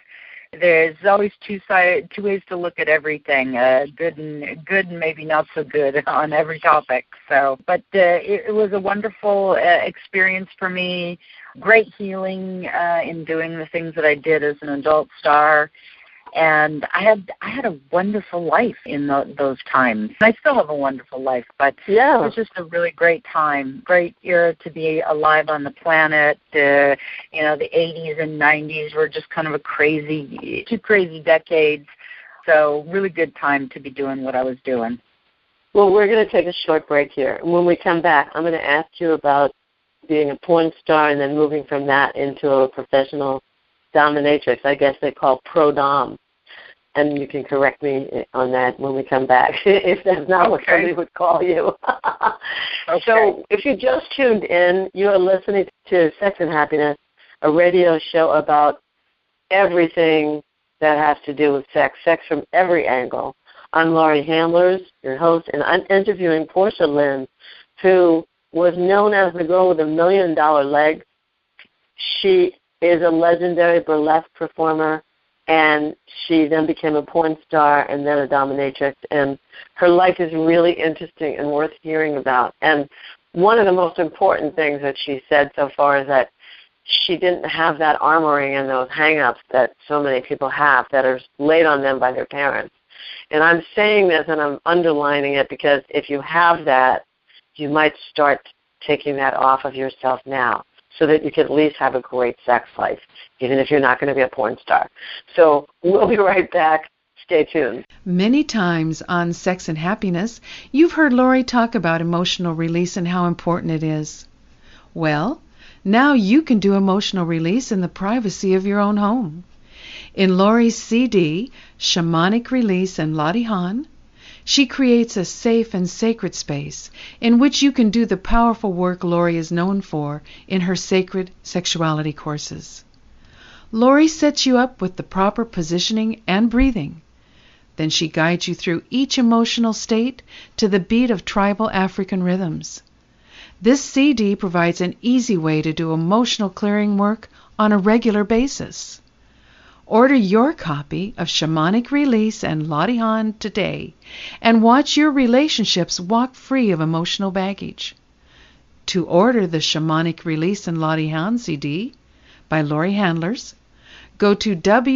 2 ways to look at everything, good and maybe not so good on every topic. So, but it was a wonderful experience for me, great healing in doing the things that I did as an adult star. And I had a wonderful life in those times. I still have a wonderful life, but it was just a really great time, great era to be alive on the planet. The 80s and 90s were just kind of two crazy decades. So really good time to be doing what I was doing. Well, we're going to take a short break here. When we come back, I'm going to ask you about being a porn star and then moving from that into a professional dominatrix. I guess they call pro-dom. And you can correct me on that when we come back, if that's not what somebody would call you. Okay. So if you just tuned in, you are listening to Sex and Happiness, a radio show about everything that has to do with sex from every angle. I'm Laurie Handlers, your host, and I'm interviewing Portia Lynn, who was known as the girl with $1 million leg. She is a legendary burlesque performer, and she then became a porn star and then a dominatrix. And her life is really interesting and worth hearing about. And one of the most important things that she said so far is that she didn't have that armoring and those hang-ups that so many people have that are laid on them by their parents. And I'm saying this and I'm underlining it because if you have that, you might start taking that off of yourself now so that you can at least have a great sex life, even if you're not going to be a porn star. So we'll be right back. Stay tuned. Many times on Sex and Happiness, you've heard Lori talk about emotional release and how important it is. Well, now you can do emotional release in the privacy of your own home. In Lori's CD, Shamanic Release and Lottie Hahn, she creates a safe and sacred space in which you can do the powerful work Lori is known for in her sacred sexuality courses. Lori sets you up with the proper positioning and breathing. Then she guides you through each emotional state to the beat of tribal African rhythms. This CD provides an easy way to do emotional clearing work on a regular basis. Order your copy of Shamanic Release and Lottie Hahn today and watch your relationships walk free of emotional baggage. To order the Shamanic Release and Lottie Hahn CD by Lori Handlers, go to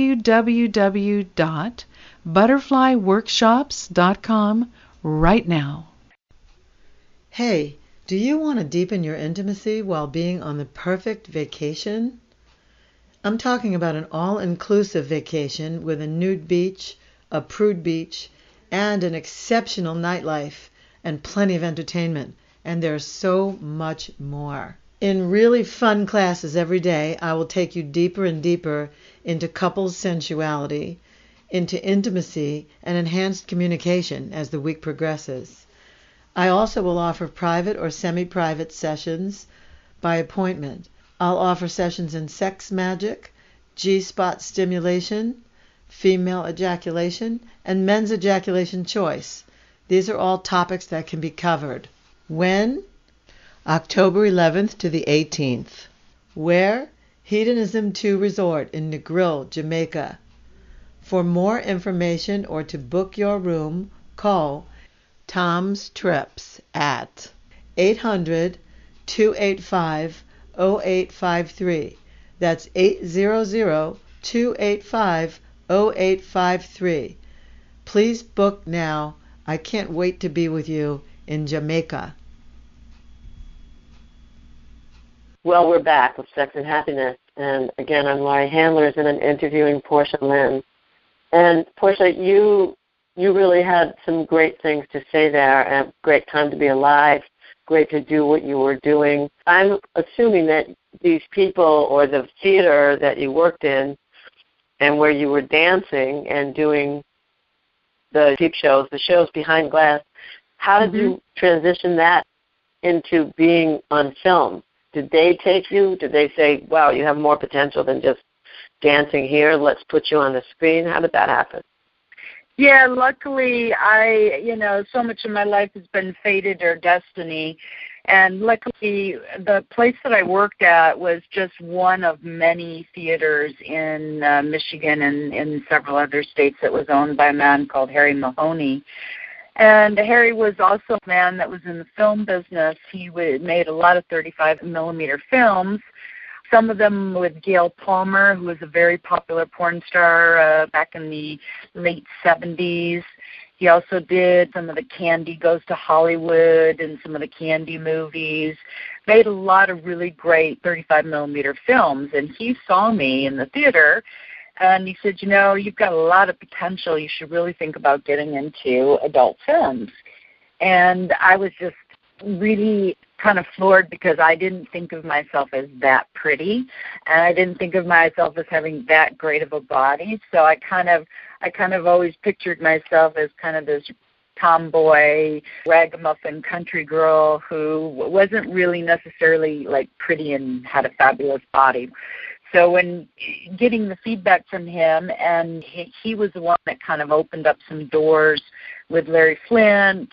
www.butterflyworkshops.com right now. Hey, do you want to deepen your intimacy while being on the perfect vacation? I'm talking about an all-inclusive vacation with a nude beach, a prude beach, and an exceptional nightlife and plenty of entertainment. And there's so much more. In really fun classes every day, I will take you deeper and deeper into couples sensuality, into intimacy, and enhanced communication as the week progresses. I also will offer private or semi-private sessions by appointment. I'll offer sessions in sex magic, G-spot stimulation, female ejaculation, and men's ejaculation choice. These are all topics that can be covered. When? October 11th to the 18th. Where? Hedonism 2 Resort in Negril, Jamaica. For more information or to book your room, call Tom's Trips at 800-285-0853. That's 800-285-0853. Please book now. I can't wait to be with you in Jamaica. Well, we're back with Sex and Happiness. And again, I'm Lori Handlers, and I'm interviewing Portia Lynn. And Portia, you really had some great things to say there, and great time to be alive, great to do what you were doing. I'm assuming that these people or the theater that you worked in and where you were dancing and doing the peep shows, the shows behind glass, how did you transition that into being on film? Did they take you? Did they say, wow, you have more potential than just dancing here, let's put you on the screen? How did that happen? Yeah, luckily so much of my life has been fated or destiny. And luckily, the place that I worked at was just one of many theaters in Michigan and in several other states that was owned by a man called Harry Mahoney. And Harry was also a man that was in the film business. He made a lot of 35-millimeter films, some of them with Gail Palmer, who was a very popular porn star back in the late 70s. He also did some of the Candy Goes to Hollywood and some of the Candy movies, made a lot of really great 35-millimeter films. And he saw me in the theater, and he said, you've got a lot of potential. You should really think about getting into adult films. And I was just really kind of floored because I didn't think of myself as that pretty, and I didn't think of myself as having that great of a body. So I kind of always pictured myself as kind of this tomboy, ragamuffin country girl who wasn't really necessarily like pretty and had a fabulous body. So when getting the feedback from him, and he was the one that kind of opened up some doors with Larry Flint,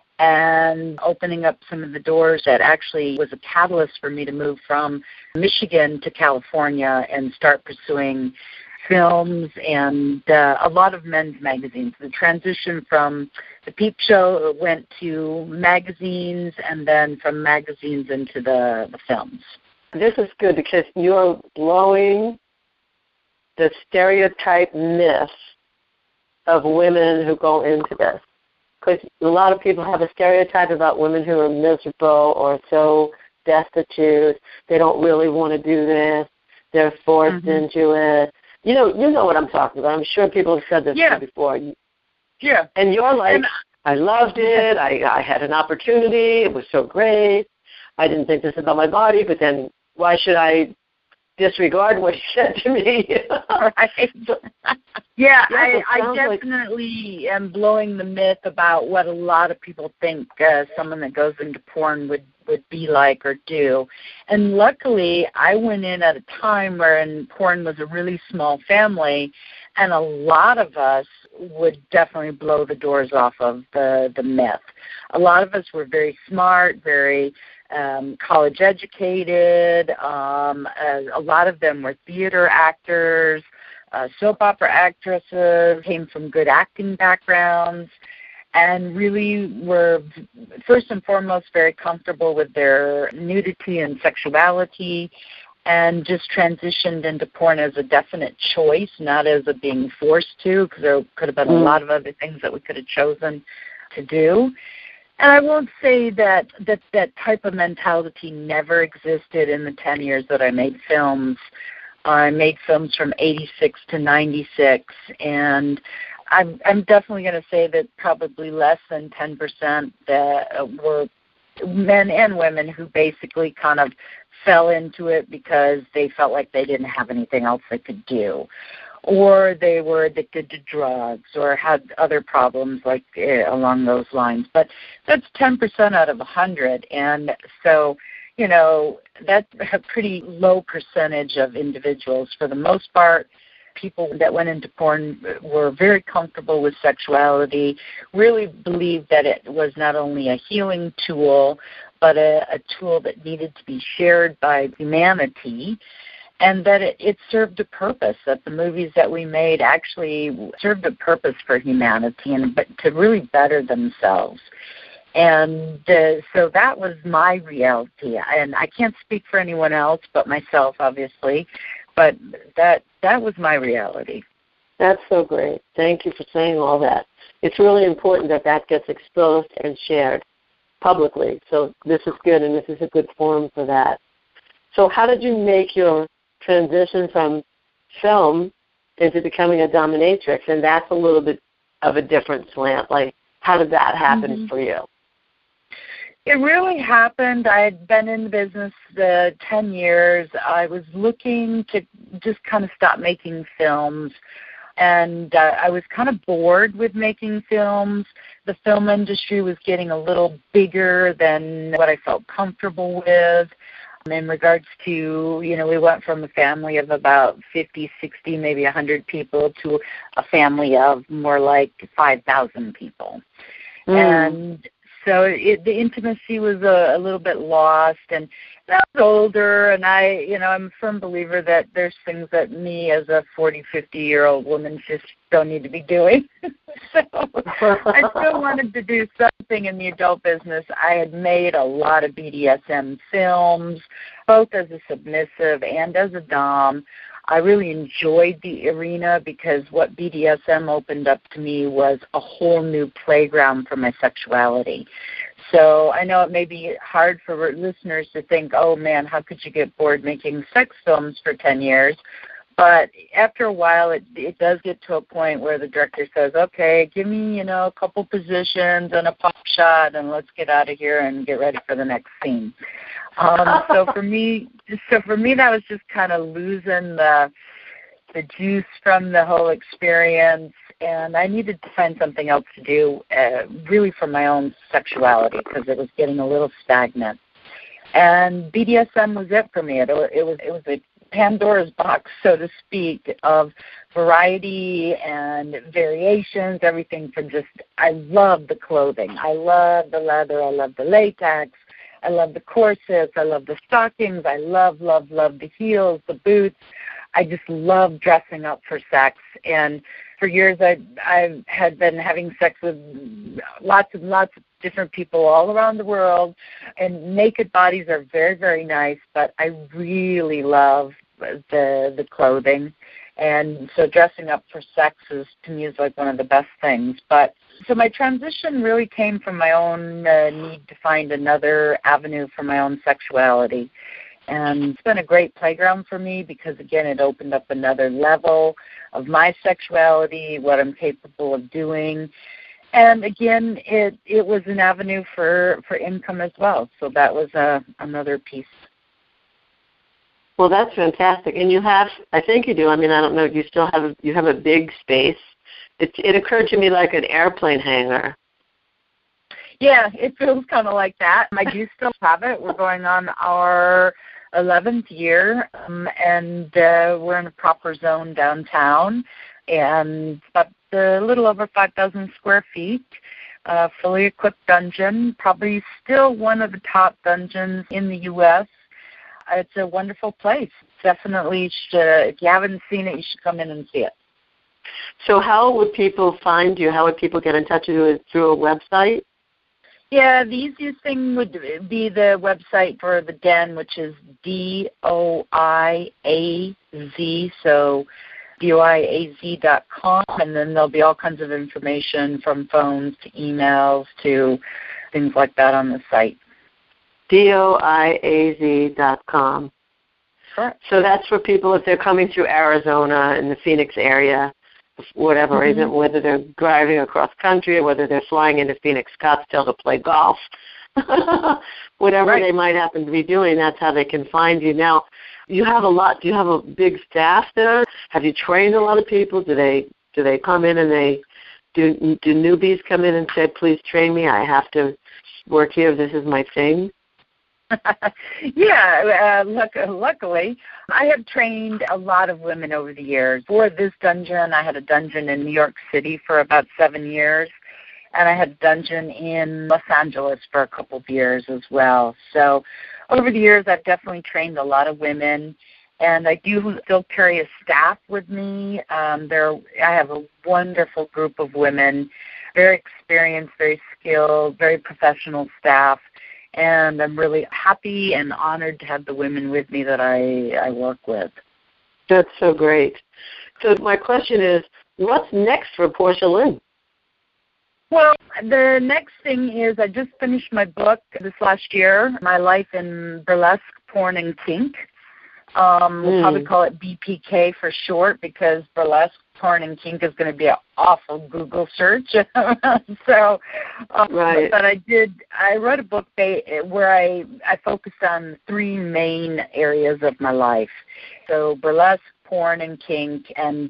and opening up some of the doors that actually was a catalyst for me to move from Michigan to California and start pursuing films and a lot of men's magazines. The transition from the Peep Show went to magazines, and then from magazines into the films. This is good because you're blowing the stereotype myth of women who go into this. Because a lot of people have a stereotype about women who are miserable or so destitute. They don't really want to do this. They're forced into it. You know what I'm talking about. I'm sure people have said this to you before. Yeah. And you're like, I loved it. I had an opportunity. It was so great. I didn't think this about my body, but then why should I disregard what he said to me? Right. I definitely am blowing the myth about what a lot of people think someone that goes into porn would be like or do. And luckily, I went in at a time where porn was a really small family, and a lot of us would definitely blow the doors off of the myth. A lot of us were very smart, very college educated. A lot of them were theater actors, soap opera actresses, came from good acting backgrounds, and really were, first and foremost, very comfortable with their nudity and sexuality, and just transitioned into porn as a definite choice, not as a being forced to, because there could have been a lot of other things that we could have chosen to do. And I won't say that type of mentality never existed in the 10 years that I made films. I made films from 86 to 96, and I'm definitely going to say that probably less than 10% that were men and women who basically kind of fell into it because they felt like they didn't have anything else they could do, or they were addicted to drugs or had other problems like along those lines. But that's 10% out of 100, and so, you know, that's a pretty low percentage of individuals. For the most part, people that went into porn were very comfortable with sexuality, really believed that it was not only a healing tool, but a tool that needed to be shared by humanity, and that it served a purpose, that the movies that we made actually served a purpose for humanity and to really better themselves. And so that was my reality. And I can't speak for anyone else but myself, obviously, but that was my reality. That's so great. Thank you for saying all that. It's really important that gets exposed and shared publicly. So this is good, and this is a good forum for that. So how did you make your transition from film into becoming a dominatrix? And that's a little bit of a different slant. Like, how did that happen for you? It really happened. I had been in the business 10 years. I was looking to just kind of stop making films, and I was kind of bored with making films. The film industry was getting a little bigger than what I felt comfortable with. In regards to, you know, we went from a family of about 50, 60, maybe 100 people to a family of more like 5,000 people. And so the intimacy was a little bit lost, and I was older, and I'm a firm believer that there's things that me as a 40, 50-year-old woman just don't need to be doing. So I still wanted to do something in the adult business. I had made a lot of BDSM films, both as a submissive and as a dom. I really enjoyed the arena because what BDSM opened up to me was a whole new playground for my sexuality. So I know it may be hard for listeners to think, oh, man, how could you get bored making sex films for 10 years? But after a while, it does get to a point where the director says, okay, give me, a couple positions and a pop shot, and let's get out of here and get ready for the next scene. So for me, that was just kind of losing the juice from the whole experience, and I needed to find something else to do, really for my own sexuality, because it was getting a little stagnant. And BDSM was it for me. It was a Pandora's box, so to speak, of variety and variations, everything from just, I love the clothing. I love the leather. I love the latex. I love the corsets. I love the stockings. I love the heels, the boots. I just love dressing up for sex. And for years, I had been having sex with lots and lots of different people all around the world. And naked bodies are very, very nice, but I really love the clothing. And so dressing up for sex is, to me, is like one of the best things. But so my transition really came from my own need to find another avenue for my own sexuality. And it's been a great playground for me because, again, it opened up another level of my sexuality, what I'm capable of doing. And, again, it was an avenue for income as well. So that was another piece. Well, that's fantastic. And you have, I think you do, I mean, I don't know, you still have, you have a big space. It occurred to me like an airplane hangar. Yeah, it feels kind of like that. I do still have it. We're going on our 11th year, and we're in a proper zone downtown, and about a little over 5,000 square feet, fully equipped dungeon, probably still one of the top dungeons in the U.S. It's a wonderful place. Definitely, if you haven't seen it, you should come in and see it. So how would people find you? How would people get in touch with you? Through a website? Yeah, the easiest thing would be the website for the Den, which is DOIAZ, so DOIAZ.com, and then there'll be all kinds of information from phones to emails to things like that on the site. DOIAZ.com. Correct. So that's for people if they're coming through Arizona in the Phoenix area, whatever reason, whether they're driving across country or whether they're flying into Phoenix, Scottsdale to play golf. Whatever they might happen to be doing, that's how they can find you. Now, you have a lot. Do you have a big staff there? Have you trained a lot of people? Do they come in and do newbies come in and say, please train me, I have to work here, this is my thing? Yeah, luckily, I have trained a lot of women over the years. For this dungeon, I had a dungeon in New York City for about 7 years, and I had a dungeon in Los Angeles for a couple of years as well. So over the years, I've definitely trained a lot of women, and I do still carry a staff with me. I have a wonderful group of women, very experienced, very skilled, very professional staff. And I'm really happy and honored to have the women with me that I work with. That's so great. So my question is, what's next for Portia Lynn? Well, the next thing is I just finished my book this last year, My Life in Burlesque, Porn, and Kink. We'll probably call it BPK for short because burlesque, porn, and kink is going to be an awful Google search. So, but I wrote a book where I focused on 3 main areas of my life. So burlesque, porn, and kink, and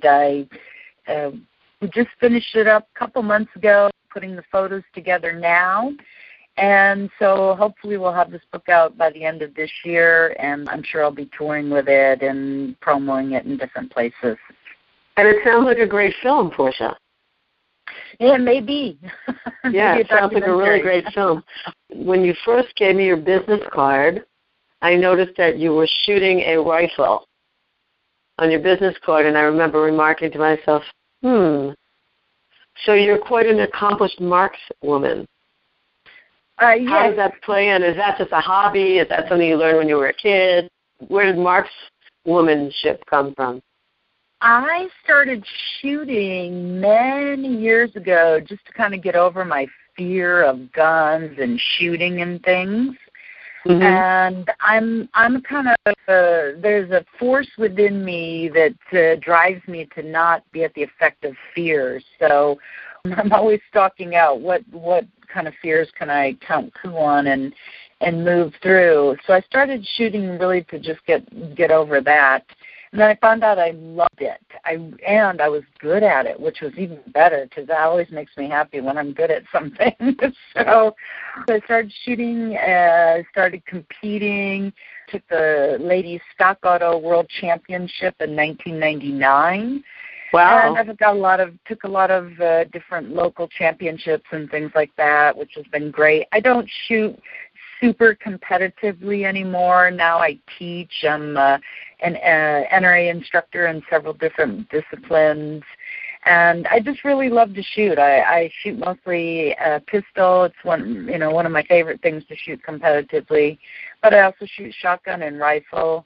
we just finished it up a couple months ago, putting the photos together now. And so hopefully we'll have this book out by the end of this year, and I'm sure I'll be touring with it and promoting it in different places. And it sounds like a great film, Portia. Yeah, maybe. Yeah, it sounds like a really great film. When you first gave me your business card, I noticed that you were shooting a rifle on your business card, and I remember remarking to myself, so you're quite an accomplished markswoman. How does that play in? Is that just a hobby? Is that something you learned when you were a kid? Where did markswomanship come from? I started shooting many years ago just to kind of get over my fear of guns and shooting and things. And I'm kind of there's a force within me that drives me to not be at the effect of fear. So I'm always stalking out what kind of fears can I count coup on and move through. So I started shooting really to just get over that. And then I found out I loved it. I was good at it, which was even better because that always makes me happy when I'm good at something. So I started shooting, started competing, took the Ladies Stock Auto World Championship in 1999. Wow. And I've took a lot of different local championships and things like that, which has been great. I don't shoot super competitively anymore. Now I teach. I'm an NRA instructor in several different disciplines, and I just really love to shoot. I shoot mostly pistol. It's one of my favorite things to shoot competitively, but I also shoot shotgun and rifle.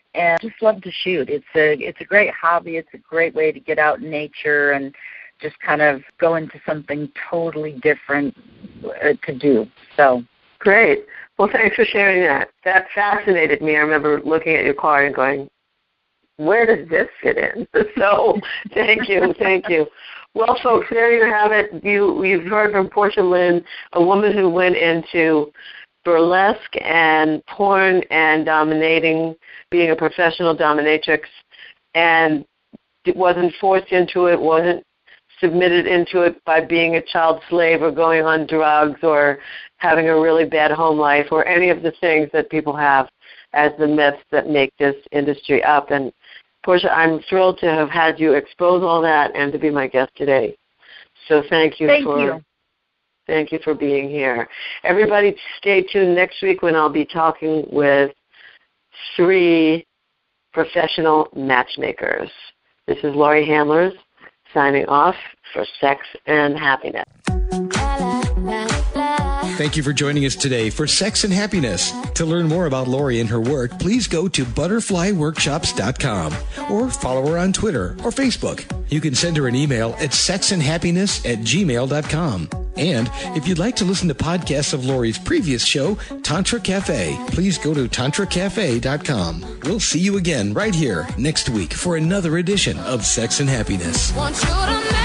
and just love to shoot. It's a great hobby. It's a great way to get out in nature and just kind of go into something totally different to do. So great. Well, thanks for sharing that. That fascinated me. I remember looking at your car and going, where does this fit in? So thank you. Well, folks, there you have it. You've heard from Portia Lynn, a woman who went into burlesque and porn and dominating, being a professional dominatrix, and it wasn't forced into it, wasn't submitted into it by being a child slave or going on drugs or having a really bad home life or any of the things that people have as the myths that make this industry up. And Portia, I'm thrilled to have had you expose all that and to be my guest today. So thank you. Thank you for being here. Everybody stay tuned next week when I'll be talking with 3 professional matchmakers. This is Laurie Handlers signing off for Sex and Happiness. Thank you for joining us today for Sex and Happiness. To learn more about Laurie and her work, please go to butterflyworkshops.com or follow her on Twitter or Facebook. You can send her an email at sexandhappiness@gmail.com. And if you'd like to listen to podcasts of Laurie's previous show, Tantra Cafe, please go to tantracafe.com. We'll see you again right here next week for another edition of Sex and Happiness. Want you to